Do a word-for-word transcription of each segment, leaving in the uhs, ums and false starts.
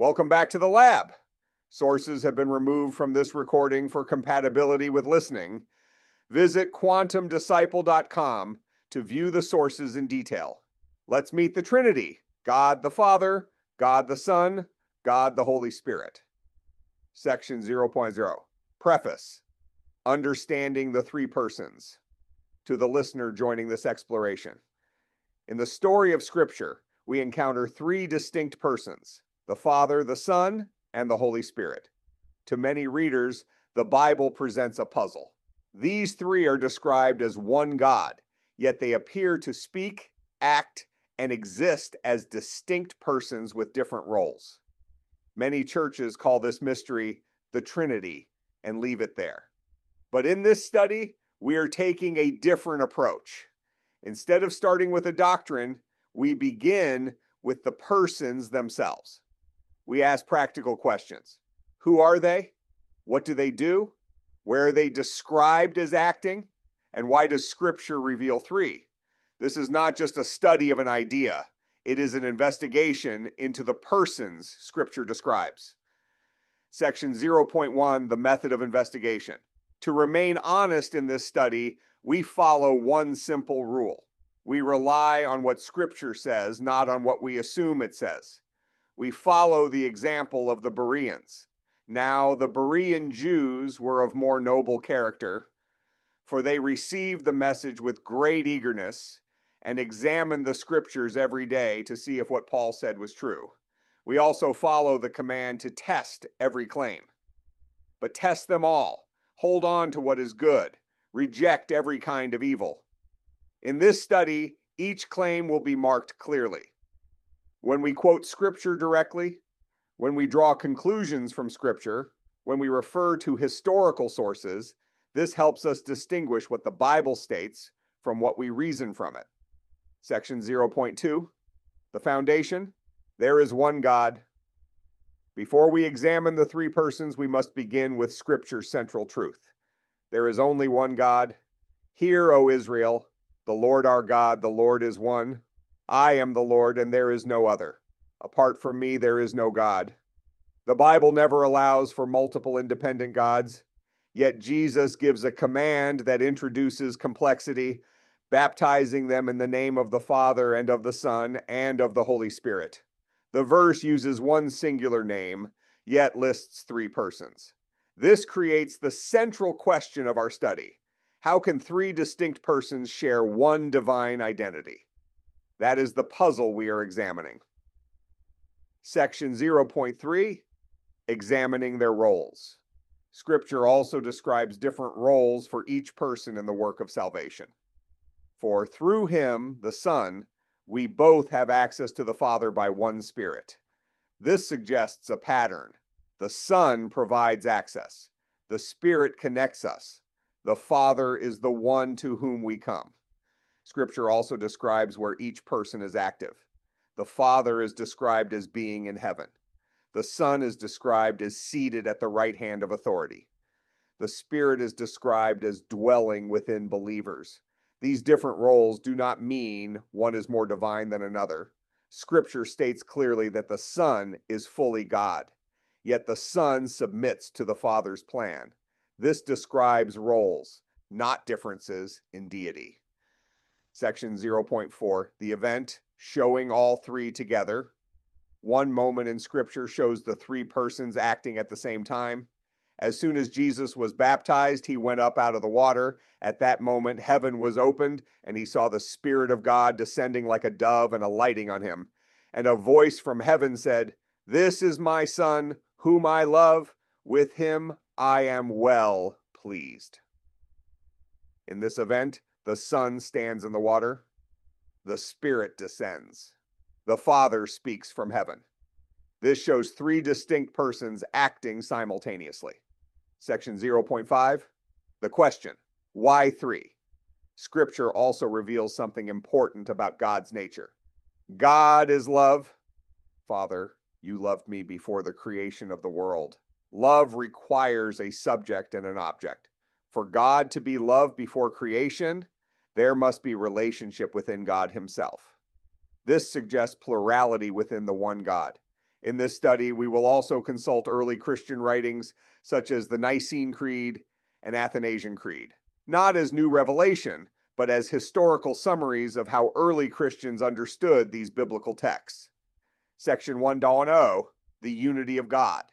Welcome back to the lab. Sources have been removed from this recording for compatibility with listening. Visit quantum disciple dot com to view the sources in detail. Let's meet the Trinity: God the Father, God the Son, God the Holy Spirit. Section zero point zero. Preface. Understanding the three persons. To the listener joining this exploration. In the story of Scripture, we encounter three distinct persons: the Father, the Son, and the Holy Spirit. To many readers, the Bible presents a puzzle. These three are described as one God, yet they appear to speak, act, and exist as distinct persons with different roles. Many churches call this mystery the Trinity and leave it there. But in this study, we are taking a different approach. Instead of starting with a doctrine, we begin with the persons themselves. We ask practical questions. Who are they? What do they do? Where are they described as acting? And why does Scripture reveal three? This is not just a study of an idea. It is an investigation into the persons Scripture describes. Section zero point one, the method of investigation. To remain honest in this study, we follow one simple rule. We rely on what Scripture says, not on what we assume it says. We follow the example of the Bereans. Now, the Berean Jews were of more noble character, for they received the message with great eagerness and examined the Scriptures every day to see if what Paul said was true. We also follow the command to test every claim. But test them all. Hold on to what is good. Reject every kind of evil. In this study, each claim will be marked clearly. When we quote Scripture directly, when we draw conclusions from Scripture, when we refer to historical sources, this helps us distinguish what the Bible states from what we reason from it. Section zero point two, the foundation. There is one God. Before we examine the three persons, we must begin with Scripture's central truth. There is only one God. Hear, O Israel, the Lord our God, the Lord is one. I am the Lord, and there is no other. Apart from me, there is no God. The Bible never allows for multiple independent gods, yet Jesus gives a command that introduces complexity, baptizing them in the name of the Father and of the Son and of the Holy Spirit. The verse uses one singular name, yet lists three persons. This creates the central question of our study. How can three distinct persons share one divine identity? That is the puzzle we are examining. Section zero point three, examining their roles. Scripture also describes different roles for each person in the work of salvation. For through him, the Son, we both have access to the Father by one Spirit. This suggests a pattern. The Son provides access. The Spirit connects us. The Father is the one to whom we come. Scripture also describes where each person is active. The Father is described as being in heaven. The Son is described as seated at the right hand of authority. The Spirit is described as dwelling within believers. These different roles do not mean one is more divine than another. Scripture states clearly that the Son is fully God, yet the Son submits to the Father's plan. This describes roles, not differences in deity. Section zero point four, the event showing all three together. One moment in Scripture shows the three persons acting at the same time. As soon as Jesus was baptized, he went up out of the water. At that moment, heaven was opened, and he saw the Spirit of God descending like a dove and alighting on him. And a voice from heaven said, "This is my Son, whom I love. With him I am well pleased." In this event, the Son stands in the water. The Spirit descends. The Father speaks from heaven. This shows three distinct persons acting simultaneously. Section zero point five, the question, why three? Scripture also reveals something important about God's nature. God is love. Father, you loved me before the creation of the world. Love requires a subject and an object. For God to be loved before creation, there must be relationship within God himself. This suggests plurality within the one God. In this study, we will also consult early Christian writings such as the Nicene Creed and Athanasian Creed, not as new revelation, but as historical summaries of how early Christians understood these biblical texts. Section one point oh, the unity of God.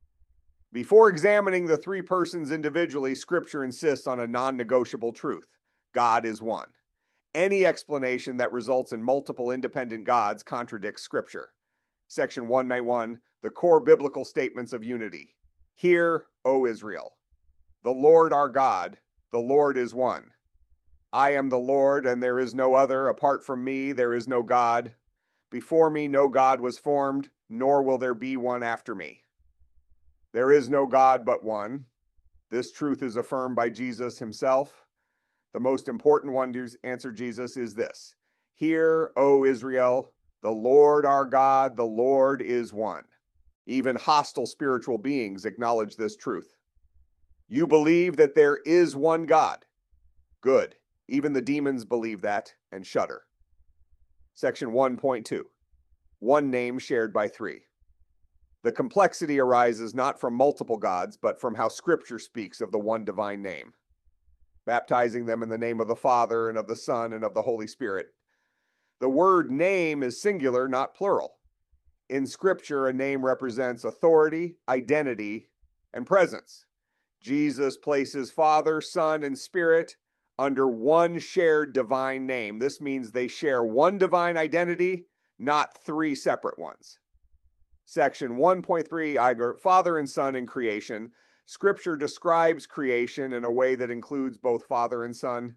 Before examining the three persons individually, Scripture insists on a non-negotiable truth. God is one. Any explanation that results in multiple independent gods contradicts Scripture. Section one ninety-one, the core biblical statements of unity. Hear, O Israel, the Lord our God, the Lord is one. I am the Lord, and there is no other. Apart from me, there is no God. Before me, no God was formed, nor will there be one after me. There is no God but one. This truth is affirmed by Jesus himself. The most important one to answer Jesus is this. Hear, O Israel, the Lord our God, the Lord is one. Even hostile spiritual beings acknowledge this truth. You believe that there is one God. Good. Even the demons believe that and shudder. Section one point two. One name shared by three. The complexity arises not from multiple gods, but from how Scripture speaks of the one divine name, baptizing them in the name of the Father and of the Son and of the Holy Spirit. The word name is singular, not plural. In Scripture, a name represents authority, identity, and presence. Jesus places Father, Son, and Spirit under one shared divine name. This means they share one divine identity, not three separate ones. Section one point three, Father and Son in creation. Scripture describes creation in a way that includes both Father and Son.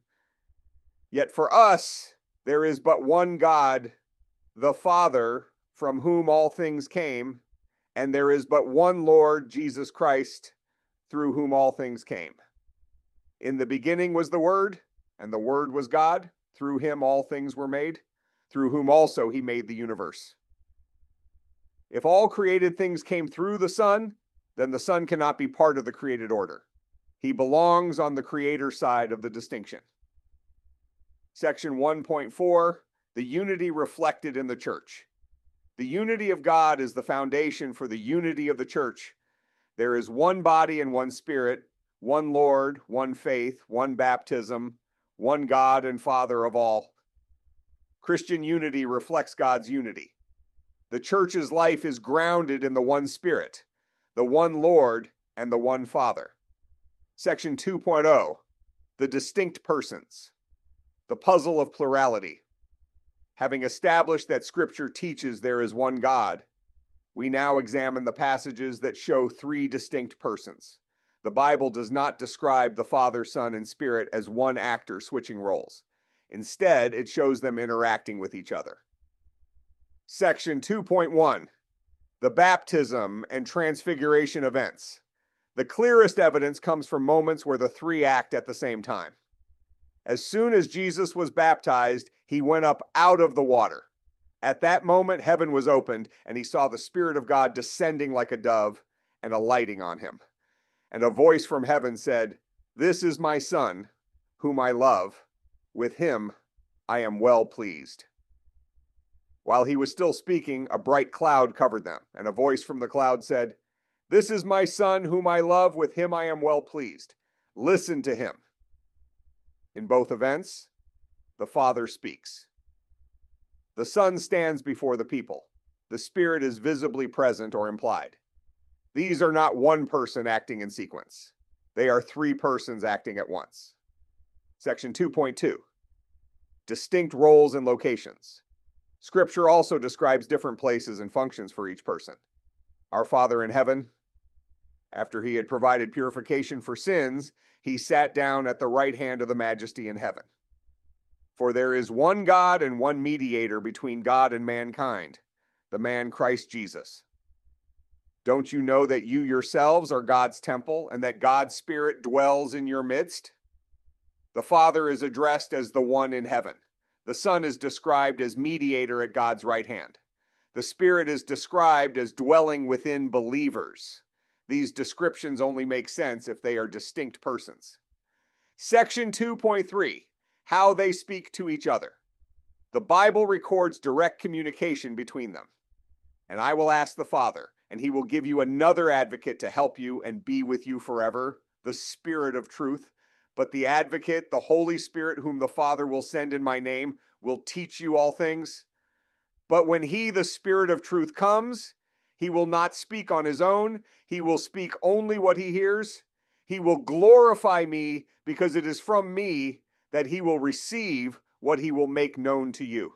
Yet for us, there is but one God, the Father, from whom all things came, and there is but one Lord, Jesus Christ, through whom all things came. In the beginning was the Word, and the Word was God. Through him all things were made, through whom also he made the universe. If all created things came through the Son, then the Son cannot be part of the created order. He belongs on the Creator side of the distinction. Section one point four, the unity reflected in the church. The unity of God is the foundation for the unity of the church. There is one body and one Spirit, one Lord, one faith, one baptism, one God and Father of all. Christian unity reflects God's unity. The church's life is grounded in the one Spirit, the one Lord, and the one Father. Section two point oh, the distinct persons, the puzzle of plurality. Having established that Scripture teaches there is one God, we now examine the passages that show three distinct persons. The Bible does not describe the Father, Son, and Spirit as one actor switching roles. Instead, it shows them interacting with each other. Section two point one, the baptism and transfiguration events. The clearest evidence comes from moments where the three act at the same time. As soon as Jesus was baptized, he went up out of the water. At that moment, heaven was opened, and he saw the Spirit of God descending like a dove and alighting on him. And a voice from heaven said, "This is my Son, whom I love. With him I am well pleased." While he was still speaking, a bright cloud covered them, and a voice from the cloud said, "This is my Son, whom I love. With him I am well pleased. Listen to him." In both events, the Father speaks. The Son stands before the people. The Spirit is visibly present or implied. These are not one person acting in sequence. They are three persons acting at once. Section two point two, distinct roles and locations. Scripture also describes different places and functions for each person. Our Father in heaven, after he had provided purification for sins, he sat down at the right hand of the Majesty in heaven. For there is one God and one mediator between God and mankind, the man Christ Jesus. Don't you know that you yourselves are God's temple and that God's Spirit dwells in your midst? The Father is addressed as the one in heaven. The Son is described as mediator at God's right hand. The Spirit is described as dwelling within believers. These descriptions only make sense if they are distinct persons. Section two point three, how they speak to each other. The Bible records direct communication between them. And I will ask the Father, and he will give you another advocate to help you and be with you forever, the Spirit of truth. But the advocate, the Holy Spirit, whom the Father will send in my name, will teach you all things. But when he, the Spirit of truth, comes, he will not speak on his own. He will speak only what he hears. He will glorify me, because it is from me that he will receive what he will make known to you.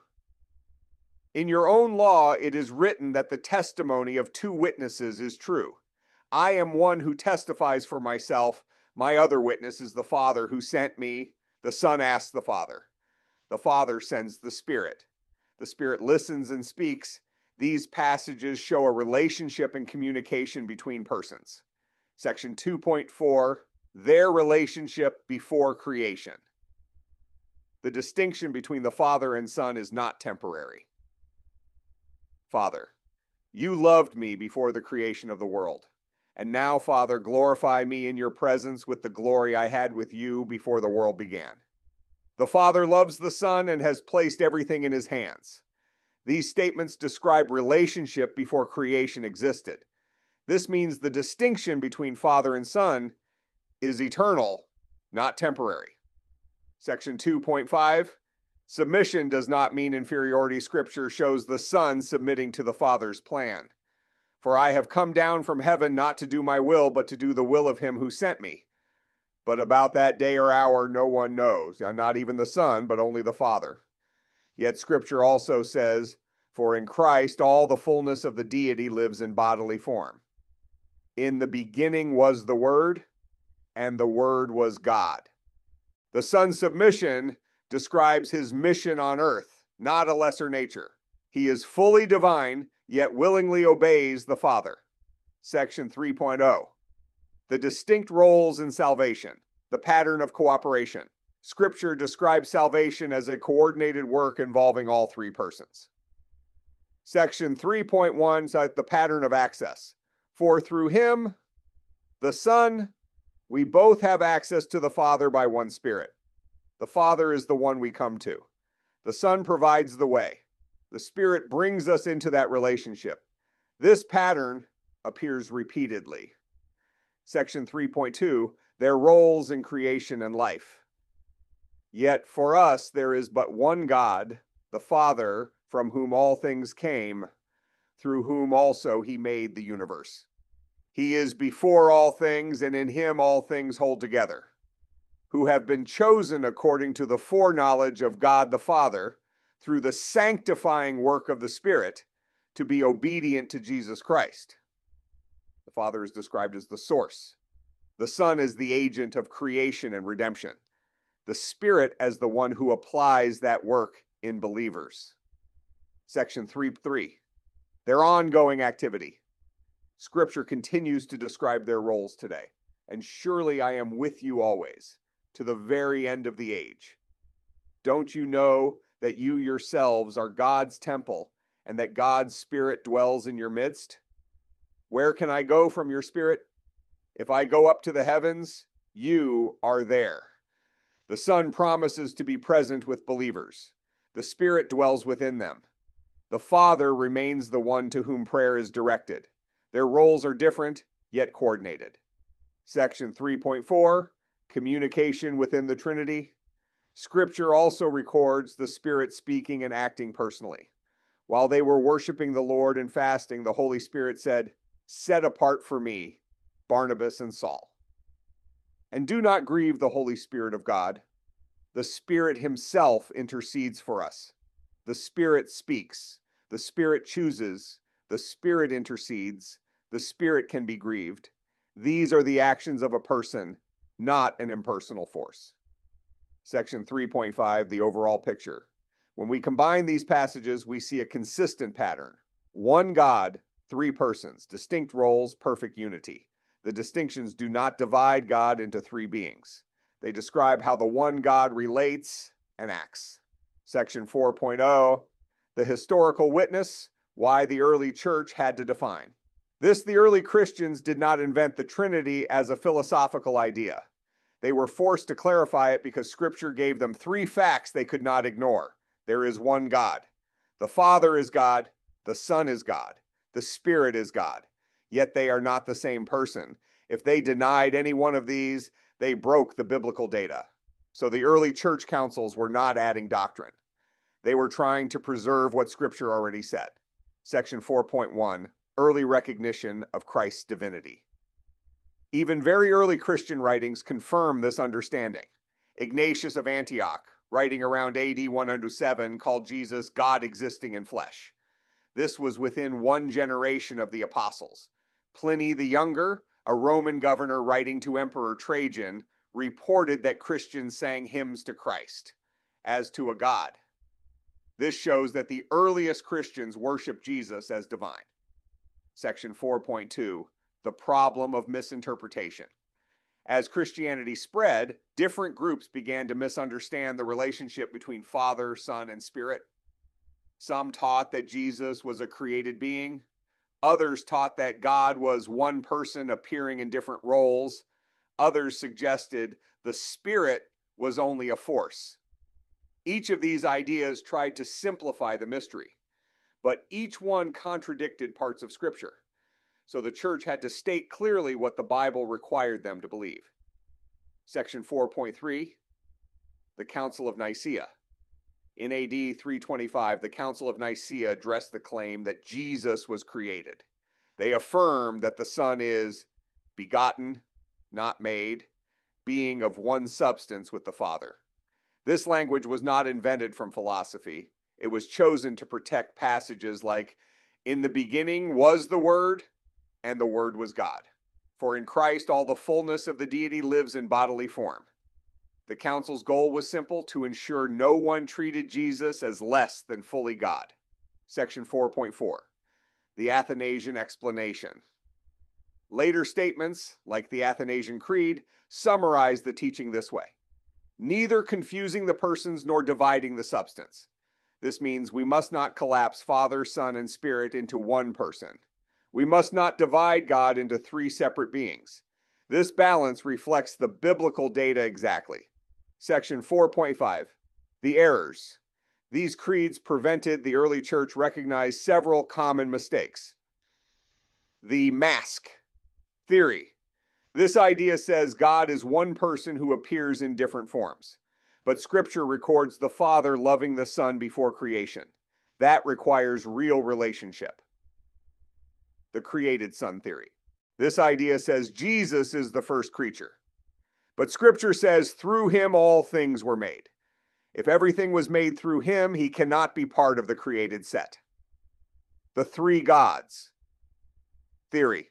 In your own law, it is written that the testimony of two witnesses is true. I am one who testifies for myself. My other witness is the Father who sent me. The Son asks the Father. The Father sends the Spirit. The Spirit listens and speaks. These passages show a relationship and communication between persons. Section two point four, their relationship before creation. The distinction between the Father and Son is not temporary. Father, you loved me before the creation of the world. And now, Father, glorify me in your presence with the glory I had with you before the world began. The Father loves the Son and has placed everything in his hands. These statements describe relationship before creation existed. This means the distinction between Father and Son is eternal, not temporary. Section two point five, submission does not mean inferiority. Scripture shows the Son submitting to the Father's plan. For I have come down from heaven not to do my will, but to do the will of him who sent me. But about that day or hour no one knows, not even the Son, but only the Father. Yet Scripture also says, for in Christ all the fullness of the deity lives in bodily form. In the beginning was the Word, and the Word was God. The Son's submission describes his mission on earth, not a lesser nature. He is fully divine, yet willingly obeys the Father. Section three point oh. The distinct roles in salvation, the pattern of cooperation. Scripture describes salvation as a coordinated work involving all three persons. Section three point one says the pattern of access. For through him, the Son, we both have access to the Father by one Spirit. The Father is the one we come to. The Son provides the way. The Spirit brings us into that relationship. This pattern appears repeatedly. Section three point two, their roles in creation and life. Yet for us there is but one God, the Father, from whom all things came, through whom also he made the universe. He is before all things, and in him all things hold together, who have been chosen according to the foreknowledge of God the Father, through the sanctifying work of the Spirit, to be obedient to Jesus Christ. The Father is described as the source. The Son is the agent of creation and redemption. The Spirit as the one who applies that work in believers. Section three point three, their ongoing activity. Scripture continues to describe their roles today. And surely I am with you always, to the very end of the age. Don't you know that you yourselves are God's temple, and that God's Spirit dwells in your midst? Where can I go from your Spirit? If I go up to the heavens, you are there. The Son promises to be present with believers. The Spirit dwells within them. The Father remains the one to whom prayer is directed. Their roles are different, yet coordinated. Section three point four, communication within the Trinity. Scripture also records the Spirit speaking and acting personally. While they were worshiping the Lord and fasting, the Holy Spirit said, "Set apart for me Barnabas and Saul." And do not grieve the Holy Spirit of God. The Spirit himself intercedes for us. The Spirit speaks. The Spirit chooses. The Spirit intercedes. The Spirit can be grieved. These are the actions of a person, not an impersonal force. Section three point five, the overall picture. When we combine these passages, we see a consistent pattern. One God, three persons, distinct roles, perfect unity. The distinctions do not divide God into three beings. They describe how the one God relates and acts. Section four point oh, the historical witness, why the early church had to define. This, the early Christians did not invent the Trinity as a philosophical idea. They were forced to clarify it because Scripture gave them three facts they could not ignore. There is one God. The Father is God. The Son is God. The Spirit is God, yet they are not the same person. If they denied any one of these, they broke the biblical data. So the early church councils were not adding doctrine. They were trying to preserve what Scripture already said. Section four point one, Early Recognition of Christ's Divinity. Even very early Christian writings confirm this understanding. Ignatius of Antioch, writing around A D one oh seven, called Jesus God existing in flesh. This was within one generation of the apostles. Pliny the Younger, a Roman governor writing to Emperor Trajan, reported that Christians sang hymns to Christ, as to a god. This shows that the earliest Christians worshiped Jesus as divine. Section four point two, The Problem of Misinterpretation. As Christianity spread, different groups began to misunderstand the relationship between Father, Son, and Spirit. Some taught that Jesus was a created being. Others taught that God was one person appearing in different roles. Others suggested the Spirit was only a force. Each of these ideas tried to simplify the mystery, but each one contradicted parts of Scripture. So the church had to state clearly what the Bible required them to believe. Section four point three, the Council of Nicaea. In A D three twenty-five, the Council of Nicaea addressed the claim that Jesus was created. They affirmed that the Son is begotten, not made, being of one substance with the Father. This language was not invented from philosophy. It was chosen to protect passages like, "In the beginning was the Word, and the Word was God. For in Christ all the fullness of the deity lives in bodily form." The council's goal was simple: to ensure no one treated Jesus as less than fully God. Section four point four, the Athanasian explanation. Later statements, like the Athanasian Creed, summarize the teaching this way: neither confusing the persons nor dividing the substance. This means we must not collapse Father, Son, and Spirit into one person. We must not divide God into three separate beings. This balance reflects the biblical data exactly. Section four point five, the errors. These creeds prevented the early church recognize several common mistakes. The mask theory. This idea says God is one person who appears in different forms, but Scripture records the Father loving the Son before creation. That requires real relationship. The created Son theory. This idea says Jesus is the first creature, but Scripture says through him all things were made. If everything was made through him, he cannot be part of the created set. The three gods theory.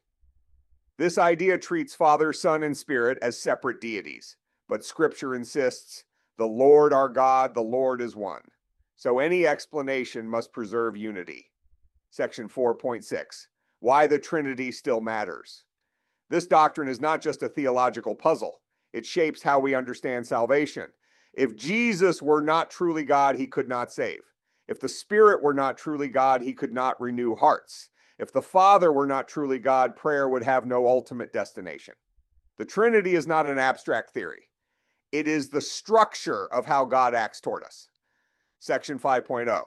This idea treats Father, Son, and Spirit as separate deities, but Scripture insists the Lord our God, the Lord is one. So any explanation must preserve unity. Section four point six, why the Trinity still matters. This doctrine is not just a theological puzzle. It shapes how we understand salvation. If Jesus were not truly God, he could not save. If the Spirit were not truly God, he could not renew hearts. If the Father were not truly God, prayer would have no ultimate destination. The Trinity is not an abstract theory. It is the structure of how God acts toward us. Section five point oh.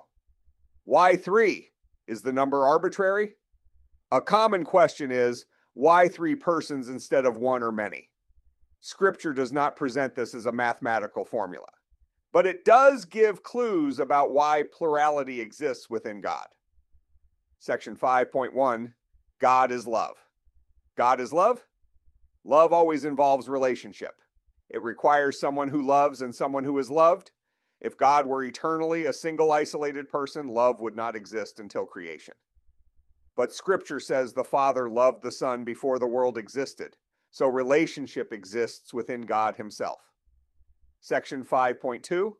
Why three? Is the number arbitrary? A common question is, why three persons instead of one or many? Scripture does not present this as a mathematical formula, but it does give clues about why plurality exists within God. Section five point one, God is love. God is love? Love always involves relationship. It requires someone who loves and someone who is loved. If God were eternally a single isolated person, love would not exist until creation. But Scripture says the Father loved the Son before the world existed, so relationship exists within God himself. Section five point two,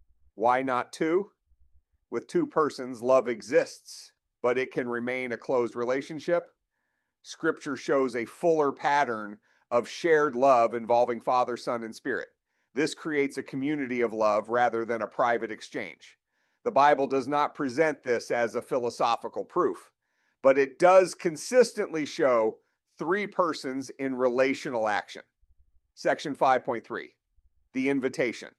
why not two? With two persons, love exists, but it can remain a closed relationship. Scripture shows a fuller pattern of shared love involving Father, Son, and Spirit. This creates a community of love rather than a private exchange. The Bible does not present this as a philosophical proof, but it does consistently show three persons in relational action. Section five point three, the invitation.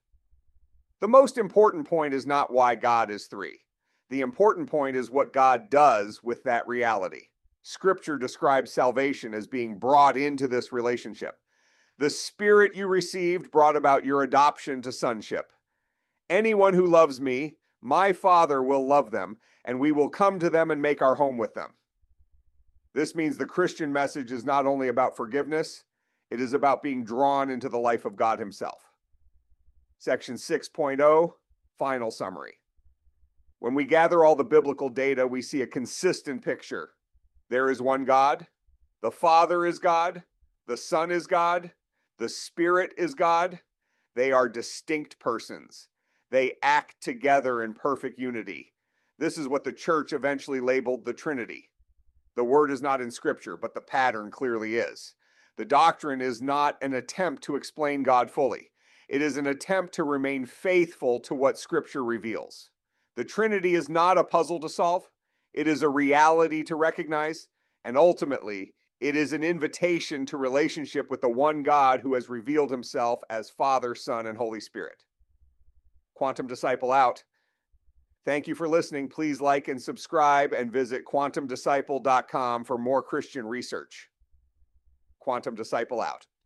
The most important point is not why God is three. The important point is what God does with that reality. Scripture describes salvation as being brought into this relationship. The Spirit you received brought about your adoption to sonship. Anyone who loves me, my Father will love them, and we will come to them and make our home with them. This means the Christian message is not only about forgiveness, it is about being drawn into the life of God Himself. Section six point oh, final summary. When we gather all the biblical data, we see a consistent picture. There is one God, the Father is God, the Son is God, the Spirit is God. They are distinct persons. They act together in perfect unity. This is what the church eventually labeled the Trinity. The word is not in Scripture, but the pattern clearly is. The doctrine is not an attempt to explain God fully. It is an attempt to remain faithful to what Scripture reveals. The Trinity is not a puzzle to solve. It is a reality to recognize, and ultimately, it is an invitation to relationship with the one God who has revealed Himself as Father, Son, and Holy Spirit. Quantum Disciple out. Thank you for listening. Please like and subscribe and visit quantum disciple dot com for more Christian research. Quantum Disciple out.